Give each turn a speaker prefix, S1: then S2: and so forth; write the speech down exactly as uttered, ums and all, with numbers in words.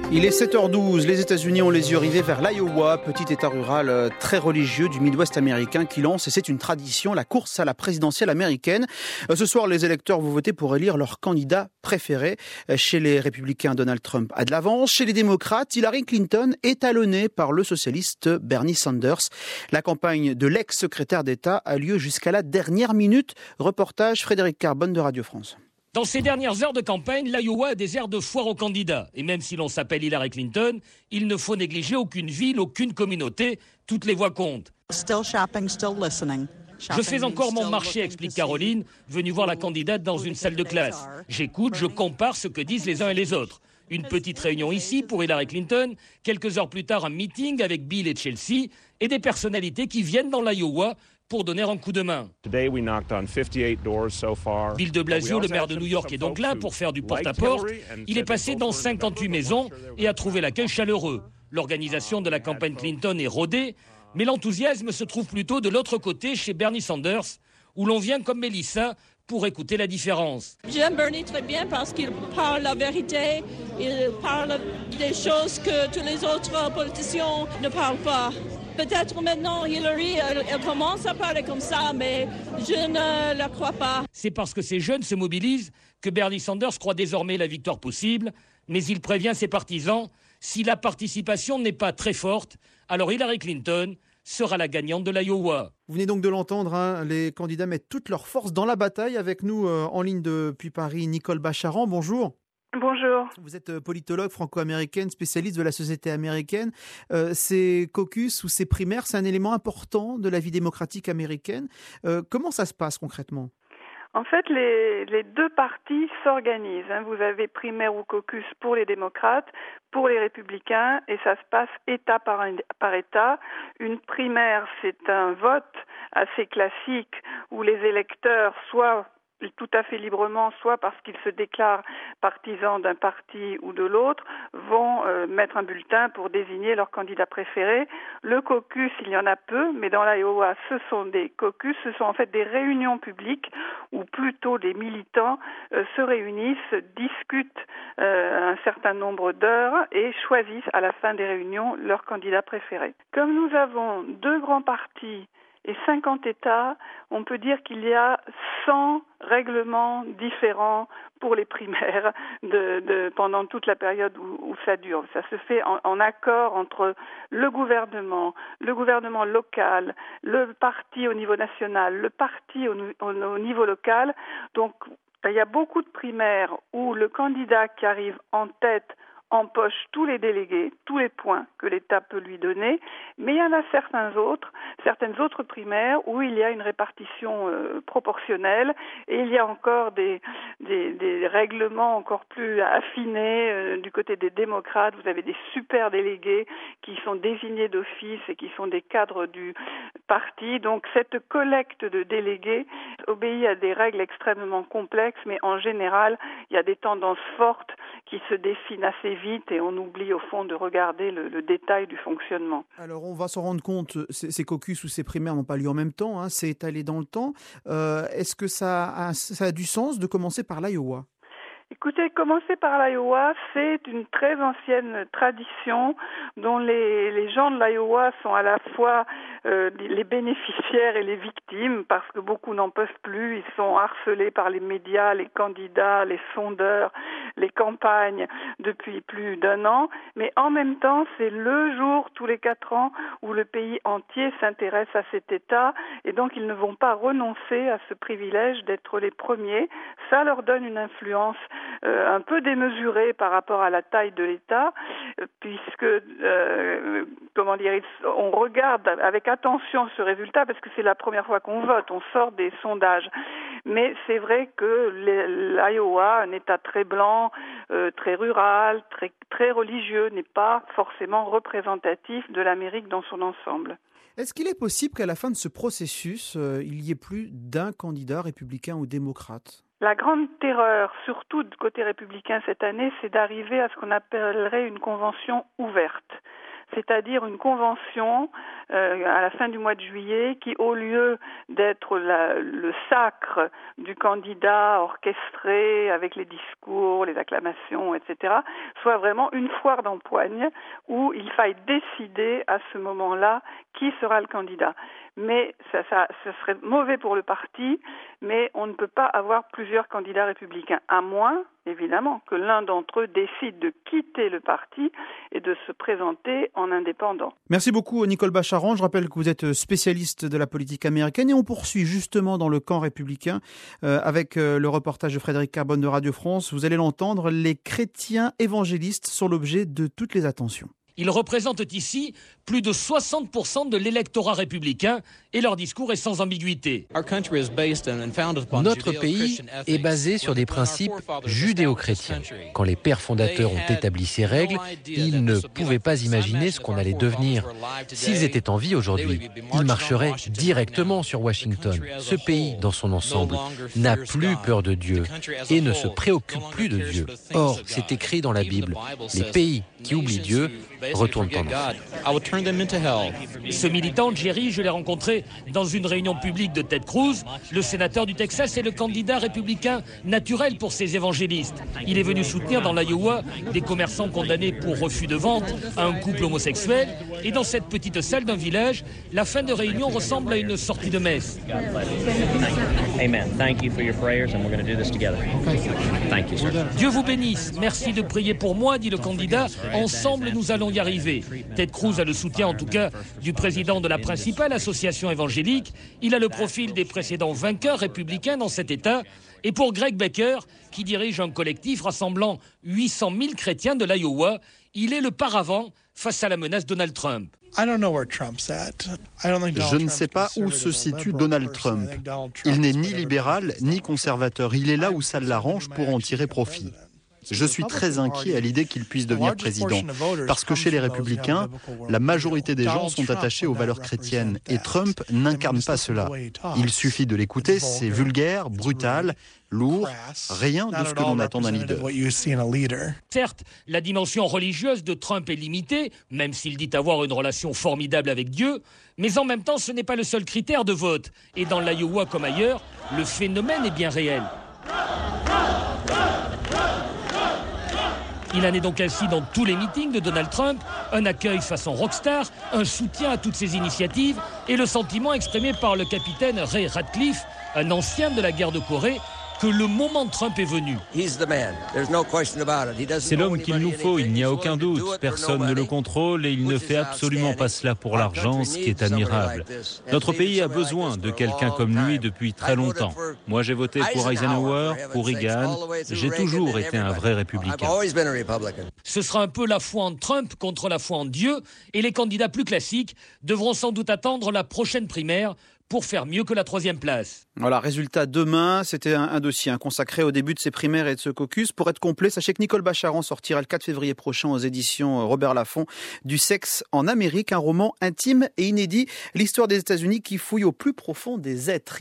S1: Il est sept heures douze, les États-Unis ont les yeux rivés vers l'Iowa, petit état rural très religieux du Midwest américain qui lance, et c'est une tradition, la course à la présidentielle américaine. Ce soir, les électeurs vont voter pour élire leur candidat préféré. Chez les républicains, Donald Trump a de l'avance. Chez les démocrates, Hillary Clinton est talonnée par le socialiste Bernie Sanders. La campagne de l'ex-secrétaire d'État a lieu jusqu'à la dernière minute. Reportage Frédéric Carbone de Radio France.
S2: Dans ces dernières heures de campagne, l'Iowa a des airs de foire aux candidats. Et même si l'on s'appelle Hillary Clinton, il ne faut négliger aucune ville, aucune communauté. Toutes les voix comptent.
S3: Still shopping, still listening.
S2: Je fais encore mon marché, explique Caroline, venue voir la candidate dans une salle de classe. J'écoute, je compare ce que disent les uns et les autres. Une petite réunion ici pour Hillary Clinton, quelques heures plus tard un meeting avec Bill et Chelsea et des personnalités qui viennent dans l'Iowa pour donner un coup de main. Bill de Blasio, le maire de New York, est donc là pour faire du porte-à-porte. Il est passé dans cinquante-huit maisons et a trouvé l'accueil chaleureux. L'organisation de la campagne Clinton est rodée, mais l'enthousiasme se trouve plutôt de l'autre côté, chez Bernie Sanders, où l'on vient comme Mélissa pour écouter la différence.
S4: J'aime Bernie très bien parce qu'il parle la vérité, il parle des choses que tous les autres politiciens ne parlent pas. Peut-être maintenant Hillary, elle, elle commence à parler comme ça, mais je ne la crois pas.
S2: C'est parce que ces jeunes se mobilisent que Bernie Sanders croit désormais la victoire possible, mais il prévient ses partisans, si la participation n'est pas très forte, alors Hillary Clinton sera la gagnante de l'Iowa.
S1: Vous venez donc de l'entendre, hein, les candidats mettent toutes leurs forces dans la bataille. Avec nous euh, en ligne depuis Paris, Nicole Bacharan, bonjour.
S5: Bonjour.
S1: Vous êtes politologue franco-américaine, spécialiste de la société américaine. Euh, ces caucus ou ces primaires, c'est un élément important de la vie démocratique américaine. Euh, comment ça se passe concrètement ?
S5: En fait, les, les deux partis s'organisent. Hein. Vous avez primaire ou caucus pour les démocrates, pour les républicains, et ça se passe État par, par État. Une primaire, c'est un vote assez classique où les électeurs, soit tout à fait librement, soit parce qu'ils se déclarent partisans d'un parti ou de l'autre, vont euh, mettre un bulletin pour désigner leur candidat préféré. Le caucus, il y en a peu, mais dans l'Iowa, ce sont des caucus, ce sont en fait des réunions publiques où plutôt des militants euh, se réunissent, discutent euh, un certain nombre d'heures et choisissent à la fin des réunions leur candidat préféré. Comme nous avons deux grands partis et cinquante États, on peut dire qu'il y a cent règlements différents pour les primaires de, de, pendant toute la période où, où ça dure. Ça se fait en, en accord entre le gouvernement, le gouvernement local, le parti au niveau national, le parti au, au, au niveau local. Donc, il y a beaucoup de primaires où le candidat qui arrive en tête empoche tous les délégués, tous les points que l'État peut lui donner, mais il y en a certains autres, certaines autres primaires où il y a une répartition euh, proportionnelle et il y a encore des, des, des règlements encore plus affinés euh, du côté des démocrates. Vous avez des super délégués qui sont désignés d'office et qui sont des cadres du parti. Donc cette collecte de délégués obéit à des règles extrêmement complexes, mais en général, il y a des tendances fortes qui se dessinent assez vite et on oublie au fond de regarder le, le détail du fonctionnement.
S1: Alors on va s'en rendre compte, ces, ces caucus ou ces primaires n'ont pas lieu en même temps, hein, c'est étalé dans le temps. Euh, est-ce que ça a, ça a du sens de commencer par l'Iowa ?
S5: Écoutez, commencer par l'Iowa, c'est une très ancienne tradition dont les, les gens de l'Iowa sont à la fois euh, les bénéficiaires et les victimes parce que beaucoup n'en peuvent plus. Ils sont harcelés par les médias, les candidats, les sondeurs, les campagnes depuis plus d'un an. Mais en même temps, c'est le jour tous les quatre ans où le pays entier s'intéresse à cet État et donc ils ne vont pas renoncer à ce privilège d'être les premiers. Ça leur donne une influence Euh, un peu démesuré par rapport à la taille de l'État, euh, puisque, euh, comment dire, on regarde avec attention ce résultat parce que c'est la première fois qu'on vote, on sort des sondages. Mais c'est vrai que l'Iowa, un État très blanc, euh, très rural, très, très religieux, n'est pas forcément représentatif de l'Amérique dans son ensemble.
S1: Est-ce qu'il est possible qu'à la fin de ce processus, euh, il y ait plus d'un candidat républicain ou démocrate ?
S5: La grande terreur, surtout du côté républicain cette année, c'est d'arriver à ce qu'on appellerait une convention ouverte. c'est-à-dire une convention euh, à la fin du mois de juillet qui, au lieu d'être la, le sacre du candidat orchestré avec les discours, les acclamations, et cetera, soit vraiment une foire d'empoigne où il faille décider à ce moment-là qui sera le candidat. Mais ça, ça, ça serait mauvais pour le parti, mais on ne peut pas avoir plusieurs candidats républicains, à moins, évidemment, que l'un d'entre eux décide de quitter le parti et de se présenter en indépendant.
S1: Merci beaucoup Nicole Bacharan. Je rappelle que vous êtes spécialiste de la politique américaine et on poursuit justement dans le camp républicain euh, avec euh, le reportage de Frédéric Carbone de Radio France. Vous allez l'entendre, les chrétiens évangélistes sont l'objet de toutes les attentions.
S2: Ils représentent ici plus de soixante pour cent de l'électorat républicain et leur discours est sans ambiguïté.
S6: Notre pays est basé sur des principes judéo-chrétiens. Quand les pères fondateurs ont établi ces règles, ils ne pouvaient pas imaginer ce qu'on allait devenir. S'ils étaient en vie aujourd'hui, ils marcheraient directement sur Washington. Ce pays, dans son ensemble, n'a plus peur de Dieu et ne se préoccupe plus de Dieu. Or, c'est écrit dans la Bible, les pays qui oublient Dieu retournent en enfer.
S2: Ce militant, Jerry, je l'ai rencontré dans une réunion publique de Ted Cruz. Le sénateur du Texas est le candidat républicain naturel pour ces évangélistes. Il est venu soutenir dans l'Iowa des commerçants condamnés pour refus de vente à un couple homosexuel. Et dans cette petite salle d'un village, la fin de réunion ressemble à une sortie de messe.
S7: Amen. Thank you for your prayers and we're going to do this together. Thank you, sir.
S2: Dieu vous bénisse. Merci de prier pour moi, dit le candidat. Ensemble, nous allons y arriver. Ted Cruz a le soutien, en tout cas, du président de la principale association évangélique. Il a le profil des précédents vainqueurs républicains dans cet État. Et pour Greg Baker, qui dirige un collectif rassemblant huit cent mille chrétiens de l'Iowa, il est le paravent face à la menace Donald Trump.
S8: Je ne sais pas où se situe Donald Trump. Il n'est ni libéral ni conservateur. Il est là où ça l'arrange pour en tirer profit. Je suis très inquiet à l'idée qu'il puisse devenir président, parce que chez les Républicains, la majorité des gens sont attachés aux valeurs chrétiennes, et Trump n'incarne pas cela. Il suffit de l'écouter, c'est vulgaire, brutal, lourd, rien de ce que l'on attend d'un leader.
S2: Certes, la dimension religieuse de Trump est limitée, même s'il dit avoir une relation formidable avec Dieu, mais en même temps, ce n'est pas le seul critère de vote. Et dans l'Iowa comme ailleurs, le phénomène est bien réel. Il en est donc ainsi dans tous les meetings de Donald Trump, un accueil façon rockstar, un soutien à toutes ses initiatives et le sentiment exprimé par le capitaine Ray Ratcliffe, un ancien de la guerre de Corée, que le moment de Trump est venu.
S9: C'est l'homme qu'il nous faut, il n'y a aucun doute. Personne ne le contrôle et il ne fait absolument pas cela pour l'argent, ce qui est admirable. Notre pays a besoin de quelqu'un comme lui depuis très longtemps. Moi, j'ai voté pour Eisenhower, pour Reagan. J'ai toujours été un vrai républicain.
S2: Ce sera un peu la foi en Trump contre la foi en Dieu et les candidats plus classiques devront sans doute attendre la prochaine primaire pour faire mieux que la troisième place.
S1: Voilà, résultat demain. C'était un, un dossier hein, consacré au début de ces primaires et de ce caucus. Pour être complet, sachez que Nicole Bacharan sortira le quatre février prochain aux éditions Robert Laffont du sexe en Amérique, un roman intime et inédit, l'histoire des États-Unis qui fouille au plus profond des êtres.